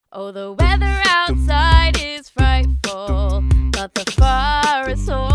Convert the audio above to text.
Oh, the weather outside is frightful, but the forest so